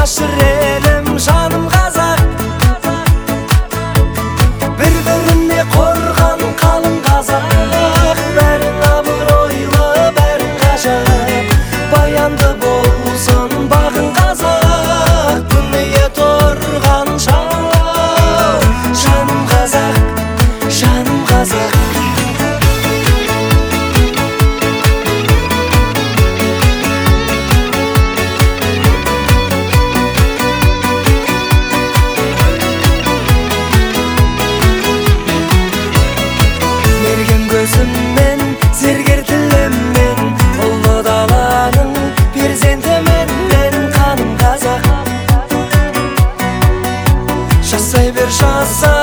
жашыр елім жаным қазақ. Бір-біріне қорған қалың қазақ, бәрің абыройлы, бәрің ғажап. Баянды болсын бағың қазақ, дүние тұрған шақ. Жаным қазақ, жаным қазақ. Көзіммен, зергер тіліммен, ұлы даланың перзентімін мен, қаным қазақ. Жасай бер, жаса